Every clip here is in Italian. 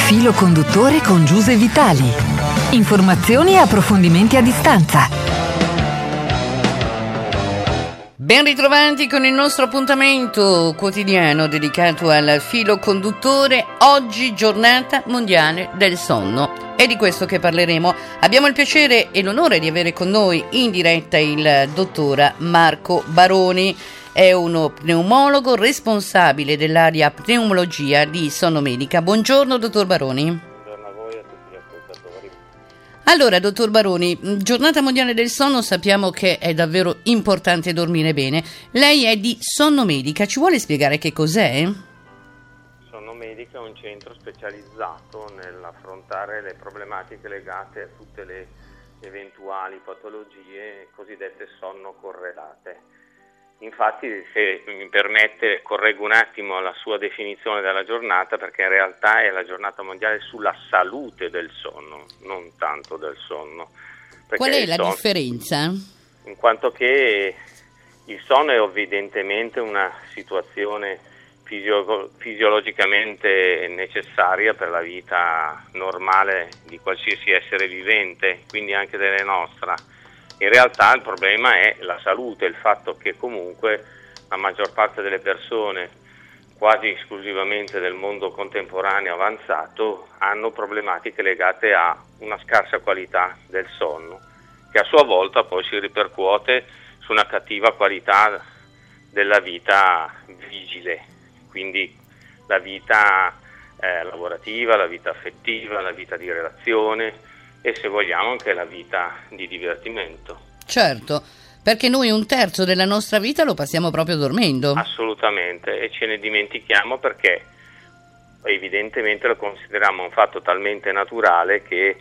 Filo conduttore con Giuse Vitali. Informazioni e approfondimenti a distanza. Ben ritrovati con il nostro appuntamento quotidiano dedicato al filo conduttore. Oggi giornata mondiale del sonno. È di questo che parleremo. Abbiamo il piacere e l'onore di avere con noi in diretta il dottor Marco Baroni. È uno pneumologo responsabile dell'area pneumologia di Sonnomedica. Buongiorno, dottor Baroni. Buongiorno a voi e a tutti gli ascoltatori. Allora, dottor Baroni, giornata mondiale del sonno, sappiamo che è davvero importante dormire bene. Lei è di Sonnomedica, ci vuole spiegare che cos'è? Sonnomedica è un centro specializzato nell'affrontare le problematiche legate a tutte le eventuali patologie cosiddette sonno correlate. Infatti, se mi permette, correggo un attimo la sua definizione della giornata, perché in realtà è la giornata mondiale sulla salute del sonno, non tanto del sonno. Qual è la differenza? In quanto che il sonno è evidentemente una situazione fisiologicamente necessaria per la vita normale di qualsiasi essere vivente, quindi anche della nostra. In realtà il problema è la salute, il fatto che comunque la maggior parte delle persone, quasi esclusivamente del mondo contemporaneo avanzato, hanno problematiche legate a una scarsa qualità del sonno, che a sua volta poi si ripercuote su una cattiva qualità della vita vigile, quindi la vita lavorativa, la vita affettiva, la vita di relazione, e se vogliamo anche la vita di divertimento. Certo, perché noi un terzo della nostra vita lo passiamo proprio dormendo. Assolutamente, e ce ne dimentichiamo perché evidentemente lo consideriamo un fatto talmente naturale che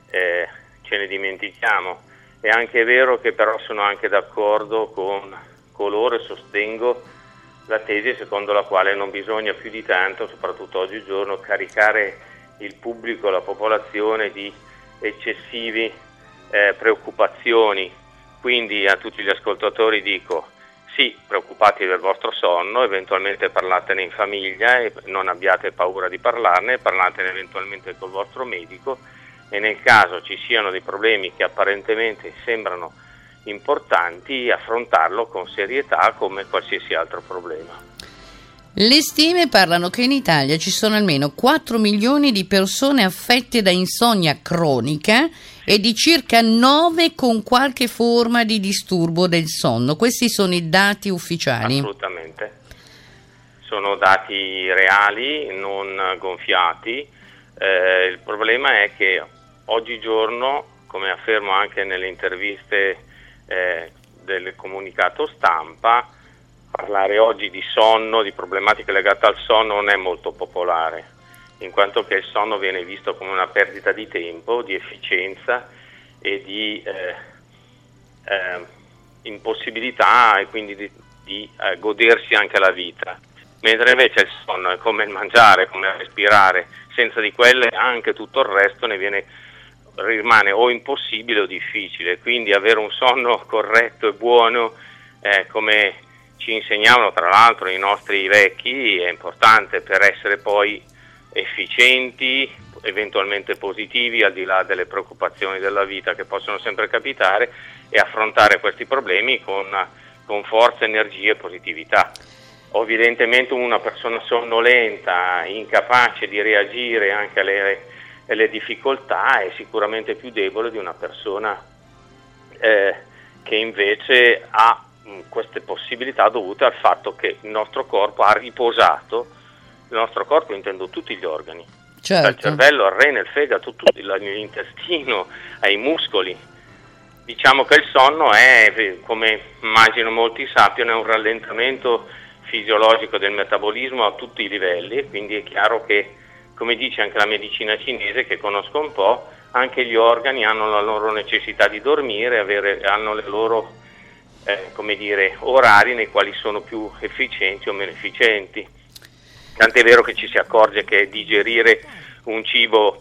ce ne dimentichiamo. È anche vero che però sono anche d'accordo con coloro, e sostengo la tesi secondo la quale non bisogna più di tanto, soprattutto oggigiorno, caricare il pubblico, la popolazione di eccessivi preoccupazioni. Quindi a tutti gli ascoltatori dico: sì, preoccupati del vostro sonno, eventualmente parlatene in famiglia e non abbiate paura di parlarne, parlatene eventualmente col vostro medico, e nel caso ci siano dei problemi che apparentemente sembrano importanti, affrontarlo con serietà come qualsiasi altro problema. Le stime parlano che in Italia ci sono almeno 4 milioni di persone affette da insonnia cronica e di circa 9 con qualche forma di disturbo del sonno. Questi sono i dati ufficiali. Assolutamente. Sono dati reali, non gonfiati. Il problema è che oggigiorno, come affermo anche nelle interviste del comunicato stampa, parlare oggi di sonno, di problematiche legate al sonno non è molto popolare, in quanto che il sonno viene visto come una perdita di tempo, di efficienza e di impossibilità, e quindi di godersi anche la vita, mentre invece il sonno è come il mangiare, come il respirare. Senza di quelle anche tutto il resto rimane o impossibile o difficile. Quindi avere un sonno corretto e buono, come ci insegnavano tra l'altro i nostri vecchi, è importante per essere poi efficienti, eventualmente positivi, al di là delle preoccupazioni della vita che possono sempre capitare, e affrontare questi problemi con forza, energia e positività. Evidentemente una persona sonnolenta, incapace di reagire anche alle difficoltà, è sicuramente più debole di una persona che invece ha queste possibilità dovute al fatto che il nostro corpo ha riposato. Il nostro corpo intendo tutti gli organi, certo, dal cervello al rene, il fegato, l'intestino, ai muscoli. Diciamo che il sonno è, come immagino molti sappiano, è un rallentamento fisiologico del metabolismo a tutti i livelli, e quindi è chiaro che, come dice anche la medicina cinese, che conosco un po', anche gli organi hanno la loro necessità di dormire, hanno le loro orari nei quali sono più efficienti o meno efficienti. Tant'è vero che ci si accorge che digerire un cibo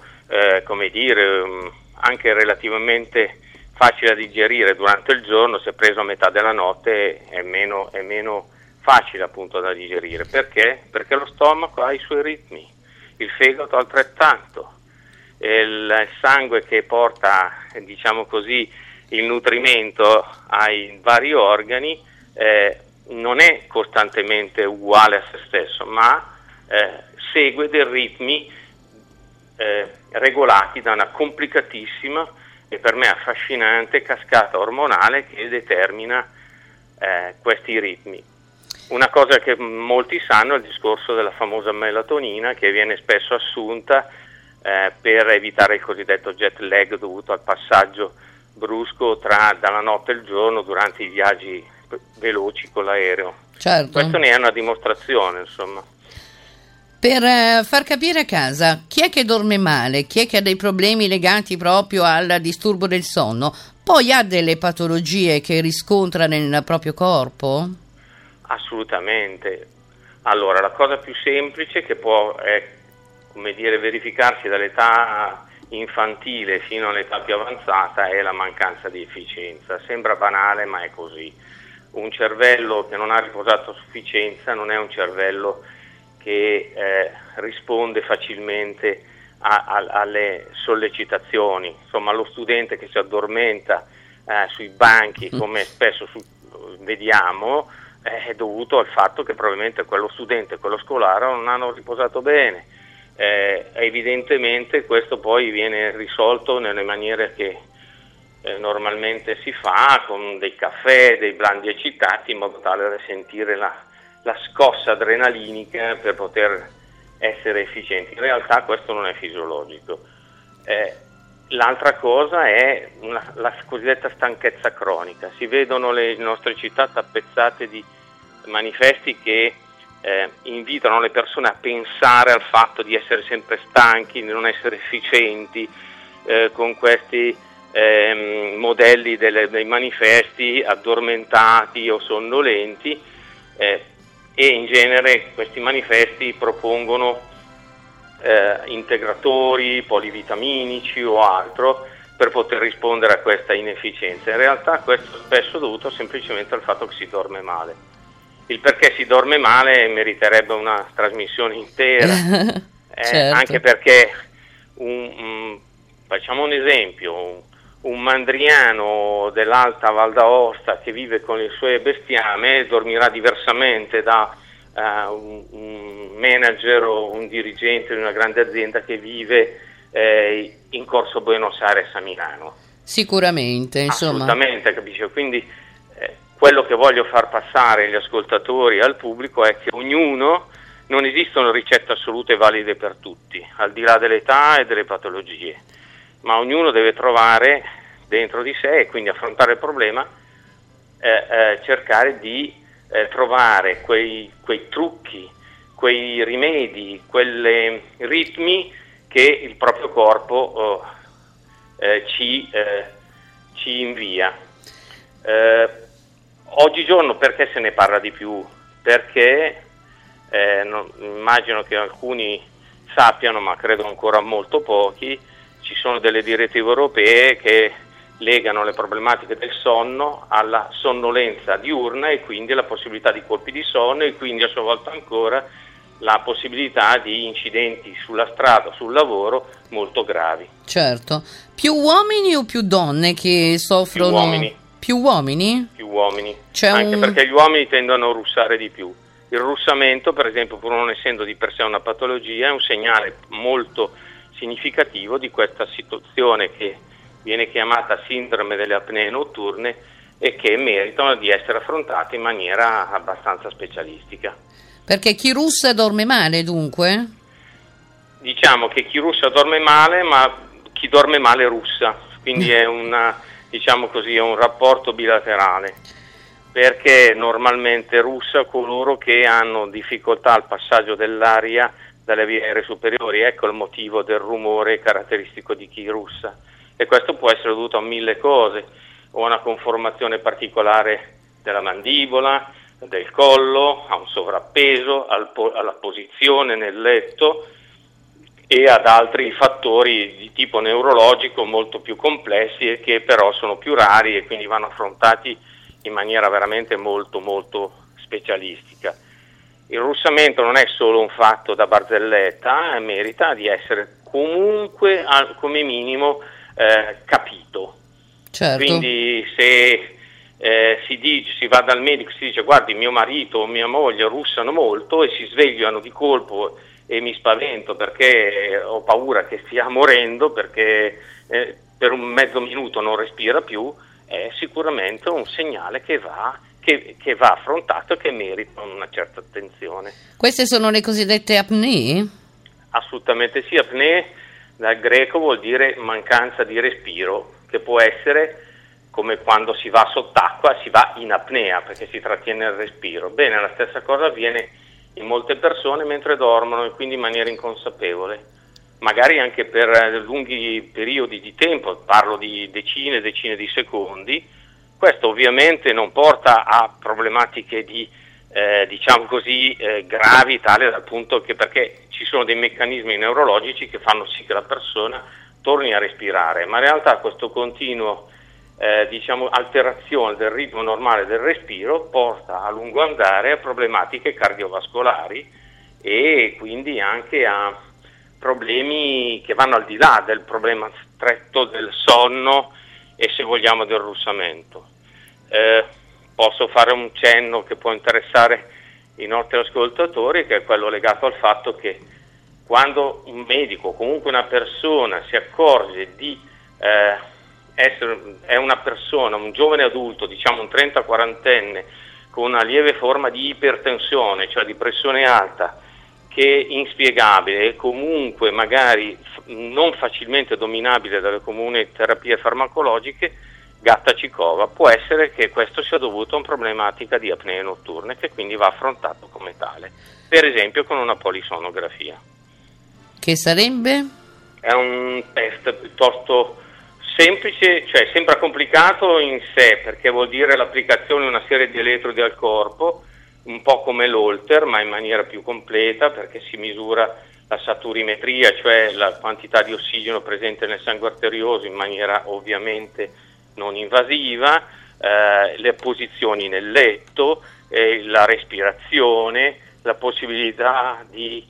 anche relativamente facile da digerire durante il giorno, se preso a metà della notte è meno facile appunto da digerire. Perché? Perché lo stomaco ha i suoi ritmi. il fegato altrettanto, il sangue che porta, diciamo così, il nutrimento ai vari organi non è costantemente uguale a se stesso, ma segue dei ritmi regolati da una complicatissima e per me affascinante cascata ormonale che determina questi ritmi. Una cosa che molti sanno è il discorso della famosa melatonina, che viene spesso assunta per evitare il cosiddetto jet lag dovuto al passaggio brusco dalla notte al giorno durante i viaggi veloci con l'aereo. Certo. Questo ne è una dimostrazione, insomma. Per far capire a casa, chi è che dorme male, chi è che ha dei problemi legati proprio al disturbo del sonno, poi ha delle patologie che riscontra nel proprio corpo? Assolutamente. Allora, la cosa più semplice che può verificarsi dall'età infantile fino all'età più avanzata è la mancanza di efficienza. Sembra banale, ma è così. Un cervello che non ha riposato a sufficienza non è un cervello che risponde facilmente alle sollecitazioni. Insomma, lo studente che si addormenta sui banchi, come spesso vediamo, è dovuto al fatto che probabilmente quello studente e quello scolaro non hanno riposato bene. Evidentemente questo poi viene risolto nelle maniere che normalmente si fa, con dei caffè, dei blandi eccitati, in modo tale da sentire la scossa adrenalinica per poter essere efficienti. In realtà questo non è fisiologico. L'altra cosa è la cosiddetta stanchezza cronica. Si vedono le nostre città tappezzate di manifesti che invitano le persone a pensare al fatto di essere sempre stanchi, di non essere efficienti, con questi modelli dei manifesti addormentati o sonnolenti, e in genere questi manifesti propongono integratori, polivitaminici o altro per poter rispondere a questa inefficienza. In realtà questo spesso è dovuto semplicemente al fatto che si dorme male. Il perché si dorme male meriterebbe una trasmissione intera, certo. Anche perché facciamo un esempio, un mandriano dell'Alta Val d'Aosta che vive con il suo bestiame dormirà diversamente da un manager o un dirigente di una grande azienda che vive in Corso Buenos Aires a Milano. Sicuramente, insomma. Assolutamente, capisci? Quindi quello che voglio far passare agli ascoltatori e al pubblico è che non esistono ricette assolute valide per tutti, al di là dell'età e delle patologie, ma ognuno deve trovare dentro di sé e quindi affrontare il problema, cercare di trovare quei trucchi, quei rimedi, quei ritmi che il proprio corpo ci invia. Oggigiorno perché se ne parla di più? Perché immagino che alcuni sappiano, ma credo ancora molto pochi, ci sono delle direttive europee che legano le problematiche del sonno alla sonnolenza diurna e quindi alla possibilità di colpi di sonno e quindi a sua volta ancora la possibilità di incidenti sulla strada, sul lavoro molto gravi. Certo. Più uomini o più donne che soffrono? Più uomini. Più uomini? Più uomini, anche perché gli uomini tendono a russare di più. Il russamento, per esempio, pur non essendo di per sé una patologia, è un segnale molto significativo di questa situazione che viene chiamata sindrome delle apnee notturne e che meritano di essere affrontate in maniera abbastanza specialistica. Perché chi russa dorme male, dunque? Diciamo che chi russa dorme male, ma chi dorme male russa, quindi è diciamo così, è un rapporto bilaterale, perché normalmente russa coloro che hanno difficoltà al passaggio dell'aria dalle vie aeree superiori. Ecco il motivo del rumore caratteristico di chi russa, e questo può essere dovuto a 1000 cose, o a una conformazione particolare della mandibola, del collo, a un sovrappeso, alla posizione nel letto e ad altri fattori di tipo neurologico molto più complessi e che però sono più rari e quindi vanno affrontati in maniera veramente molto molto specialistica. il russamento non è solo un fatto da barzelletta, merita di essere comunque come minimo capito. Certo. Quindi se si va dal medico e si dice guardi mio marito o mia moglie russano molto e si svegliano di colpo e mi spavento perché ho paura che stia morendo perché per un mezzo minuto non respira più, è sicuramente un segnale che va affrontato e che merita una certa attenzione. Queste sono le cosiddette apnee? Assolutamente sì, apnee dal greco vuol dire mancanza di respiro, che può essere come quando si va sott'acqua, si va in apnea perché si trattiene il respiro. Bene, la stessa cosa avviene in molte persone mentre dormono e quindi in maniera inconsapevole, magari anche per lunghi periodi di tempo, parlo di decine e decine di secondi. Questo ovviamente non porta a problematiche di gravi, tale dal punto che, perché ci sono dei meccanismi neurologici che fanno sì che la persona torni a respirare, ma in realtà questo continuo alterazione del ritmo normale del respiro porta a lungo andare a problematiche cardiovascolari e quindi anche a problemi che vanno al di là del problema stretto del sonno e, se vogliamo, del russamento. Posso fare un cenno che può interessare i nostri ascoltatori, che è quello legato al fatto che quando un medico o comunque una persona si accorge di è una persona, un giovane adulto, diciamo un 30-40enne, con una lieve forma di ipertensione, cioè di pressione alta, che è inspiegabile e comunque magari non facilmente dominabile dalle comuni terapie farmacologiche, gatta-cicova, può essere che questo sia dovuto a una problematica di apnee notturne che quindi va affrontato come tale, per esempio con una polisonografia. Che sarebbe? È un test piuttosto semplice, cioè sembra complicato in sé perché vuol dire l'applicazione di una serie di elettrodi al corpo, un po' come l'Holter ma in maniera più completa, perché si misura la saturimetria, cioè la quantità di ossigeno presente nel sangue arterioso in maniera ovviamente non invasiva, le posizioni nel letto, la respirazione, la possibilità di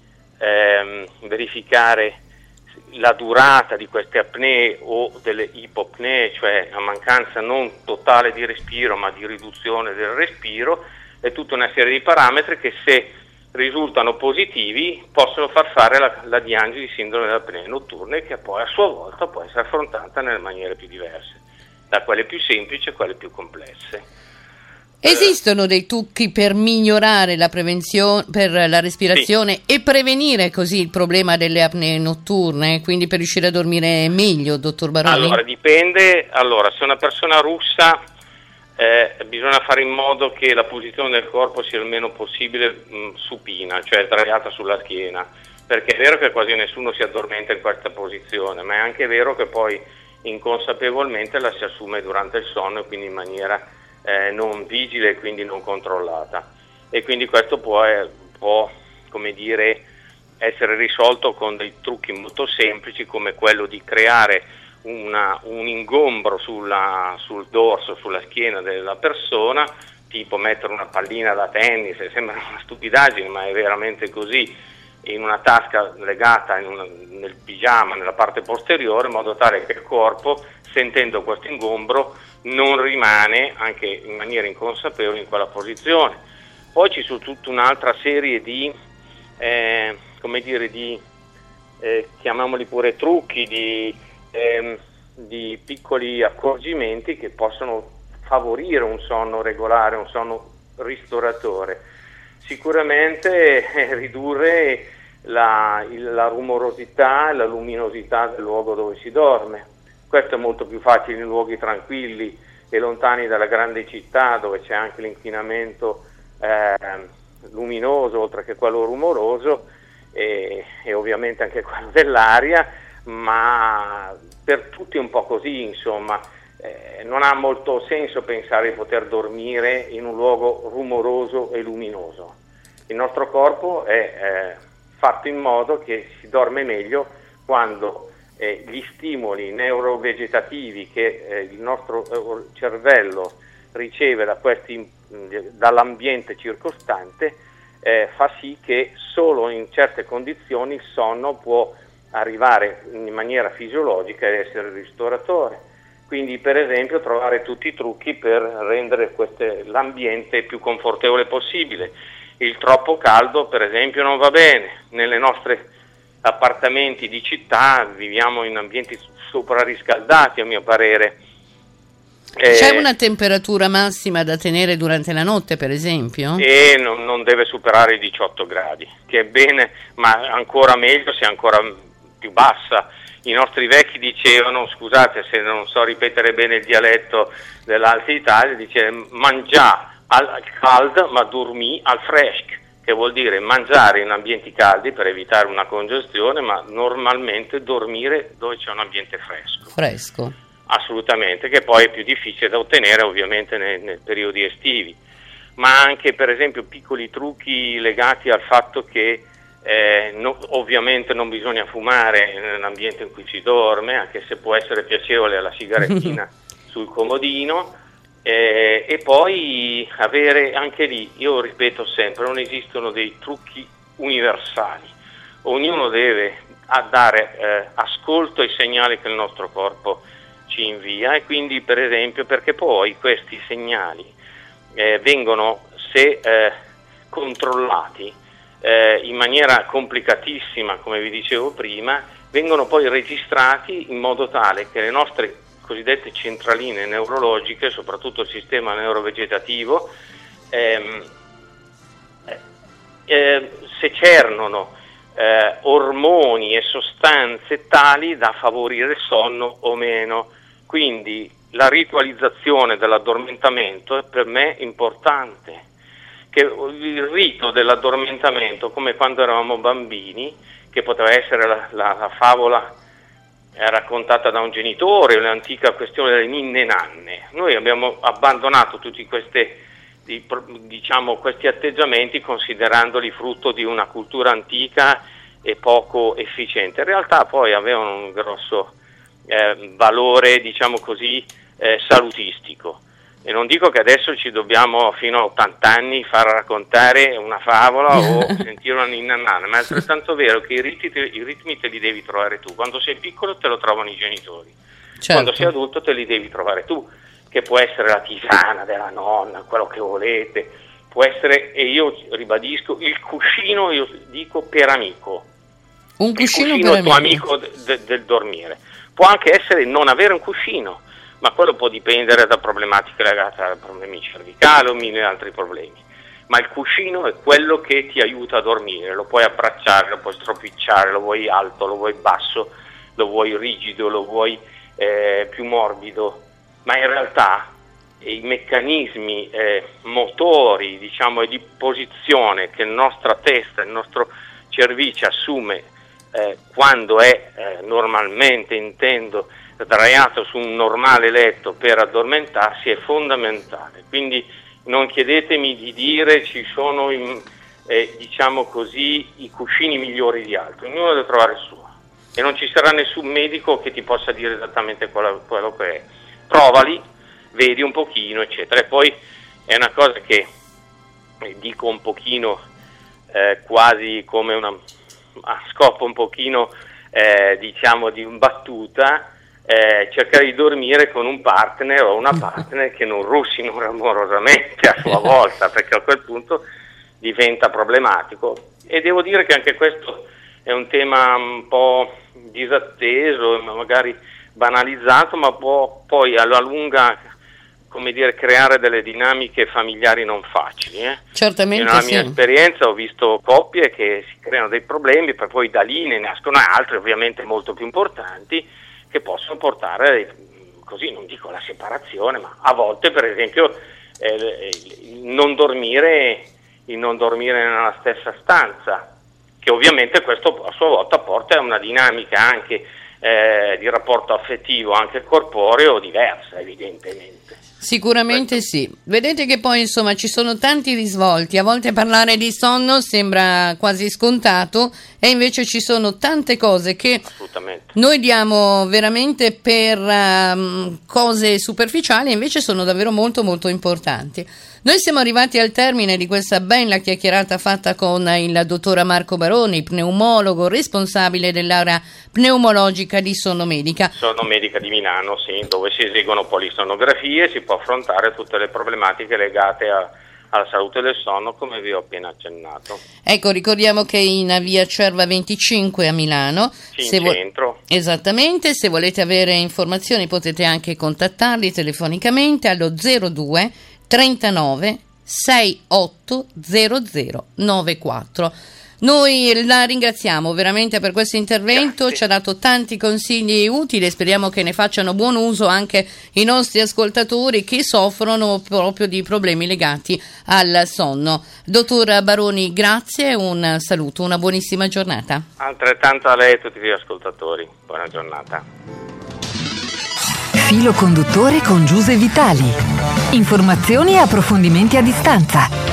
verificare la durata di queste apnee o delle ipopnee, cioè la mancanza non totale di respiro ma di riduzione del respiro, e tutta una serie di parametri che, se risultano positivi, possono far fare la diagnosi di sindrome delle apnee notturne, che poi a sua volta può essere affrontata nelle maniere più diverse, da quelle più semplici a quelle più complesse. Esistono dei trucchi per migliorare la prevenzione, per la respirazione, sì, e prevenire così il problema delle apnee notturne, quindi per riuscire a dormire meglio, dottor Baroni? Allora, dipende. Allora, se una persona russa, bisogna fare in modo che la posizione del corpo sia il meno possibile supina, cioè sdraiata sulla schiena, perché è vero che quasi nessuno si addormenta in questa posizione, ma è anche vero che poi inconsapevolmente la si assume durante il sonno e quindi in maniera non vigile e quindi non controllata, e quindi questo può come dire essere risolto con dei trucchi molto semplici, come quello di creare un ingombro sul dorso, sulla schiena della persona, tipo mettere una pallina da tennis, sembra una stupidaggine ma è veramente così, in una tasca legata nel pigiama nella parte posteriore, in modo tale che il corpo, sentendo questo ingombro, non rimane, anche in maniera inconsapevole, in quella posizione. Poi ci sono tutta un'altra serie di chiamiamoli pure trucchi, di piccoli accorgimenti che possono favorire un sonno regolare, un sonno ristoratore. Sicuramente ridurre la rumorosità e la luminosità del luogo dove si dorme. Questo è molto più facile in luoghi tranquilli e lontani dalla grande città, dove c'è anche l'inquinamento luminoso oltre che quello rumoroso e ovviamente anche quello dell'aria, ma per tutti è un po' così, insomma. Non ha molto senso pensare di poter dormire in un luogo rumoroso e luminoso. Il nostro corpo è fatto in modo che si dorme meglio quando gli stimoli neurovegetativi che il nostro cervello riceve dall'ambiente circostante fa sì che solo in certe condizioni il sonno può arrivare in maniera fisiologica ed essere ristoratore. Quindi per esempio trovare tutti i trucchi per rendere l'ambiente più confortevole possibile. Il troppo caldo per esempio non va bene. Nelle nostre appartamenti di città viviamo in ambienti soprariscaldati, a mio parere. C'è una temperatura massima da tenere durante la notte, per esempio? E non deve superare i 18 gradi, che è bene, ma ancora meglio se è ancora più bassa. I nostri vecchi dicevano, scusate se non so ripetere bene il dialetto dell'Alta Italia, dice mangià al caldo ma dormì al fresh, che vuol dire mangiare in ambienti caldi per evitare una congestione, ma normalmente dormire dove c'è un ambiente fresco. Fresco. Assolutamente, che poi è più difficile da ottenere ovviamente nei periodi estivi, ma anche per esempio piccoli trucchi legati al fatto che ovviamente non bisogna fumare nell'ambiente in cui si dorme, anche se può essere piacevole la sigarettina sul comodino, e poi avere anche lì, io ripeto sempre, non esistono dei trucchi universali, ognuno deve dare ascolto ai segnali che il nostro corpo ci invia, e quindi per esempio perché poi questi segnali vengono, se controllati in maniera complicatissima, come vi dicevo prima, vengono poi registrati in modo tale che le nostre cosiddette centraline neurologiche, soprattutto il sistema neurovegetativo, secernono ormoni e sostanze tali da favorire il sonno o meno. Quindi la ritualizzazione dell'addormentamento è per me importante, che il rito dell'addormentamento, come quando eravamo bambini, che poteva essere la favola raccontata da un genitore, l'antica questione delle ninne nanne. Noi abbiamo abbandonato tutti questi atteggiamenti considerandoli frutto di una cultura antica e poco efficiente. In realtà poi avevano un grosso valore, diciamo così, salutistico. E non dico che adesso ci dobbiamo fino a 80 anni far raccontare una favola o sentire una ninna nanna, ma è altrettanto vero che i ritmi te li devi trovare tu. Quando sei piccolo te lo trovano i genitori, certo. Quando sei adulto te li devi trovare tu, che può essere la tisana della nonna, quello che volete, può essere, e io ribadisco, il cuscino, io dico per amico. Un cuscino per amico. Tuo amico del dormire. Può anche essere non avere un cuscino, ma quello può dipendere da problematiche legate a problemi cervicali o mille altri problemi. Ma il cuscino è quello che ti aiuta a dormire, lo puoi abbracciare, lo puoi stropicciare, lo vuoi alto, lo vuoi basso, lo vuoi rigido, lo vuoi più morbido, ma in realtà i meccanismi motori, diciamo, e di posizione che la nostra testa, il nostro cervice assume quando è normalmente, intendo, sdraiato su un normale letto per addormentarsi, è fondamentale. Quindi non chiedetemi di dire ci sono diciamo così i cuscini migliori di altri, ognuno deve trovare il suo e non ci sarà nessun medico che ti possa dire esattamente quello che è. Provali, vedi un pochino, eccetera. E poi è una cosa che dico un pochino quasi come a scopo un pochino diciamo di battuta, cercare di dormire con un partner o una partner che non russino amorosamente a sua volta, perché a quel punto diventa problematico. E devo dire che anche questo è un tema un po' disatteso, magari banalizzato, ma può poi alla lunga, come dire, creare delle dinamiche familiari non facili. Certamente. Nella mia esperienza ho visto coppie che si creano dei problemi, per poi da lì ne nascono altri, ovviamente molto più importanti, che possono portare, così non dico la separazione, ma a volte per esempio il non dormire nella stessa stanza, che ovviamente questo a sua volta porta a una dinamica anche di rapporto affettivo, anche corporeo, diversa evidentemente. Sicuramente sì. Vedete che poi insomma ci sono tanti risvolti, a volte parlare di sonno sembra quasi scontato e invece ci sono tante cose che noi diamo veramente per cose superficiali e invece sono davvero molto molto importanti. Noi siamo arrivati al termine di questa bella chiacchierata fatta con il dottor Marco Baroni, pneumologo responsabile dell'area pneumologica di Sonnomedica. Sonnomedica di Milano, sì, dove si eseguono polisonografie e si può affrontare tutte le problematiche legate alla salute del sonno, come vi ho appena accennato. Ecco, ricordiamo che in via Cerva 25 a Milano. Sì, in centro. Esattamente, se volete avere informazioni potete anche contattarli telefonicamente allo 02 39 68 0094. Noi la ringraziamo veramente per questo intervento. Grazie. Ci ha dato tanti consigli utili e speriamo che ne facciano buon uso anche i nostri ascoltatori che soffrono proprio di problemi legati al sonno. Dottor Baroni, grazie, un saluto, una buonissima giornata. Altrettanto a lei e a tutti gli ascoltatori, buona giornata. Filo conduttore con Giuse Vitali. Informazioni e approfondimenti a distanza.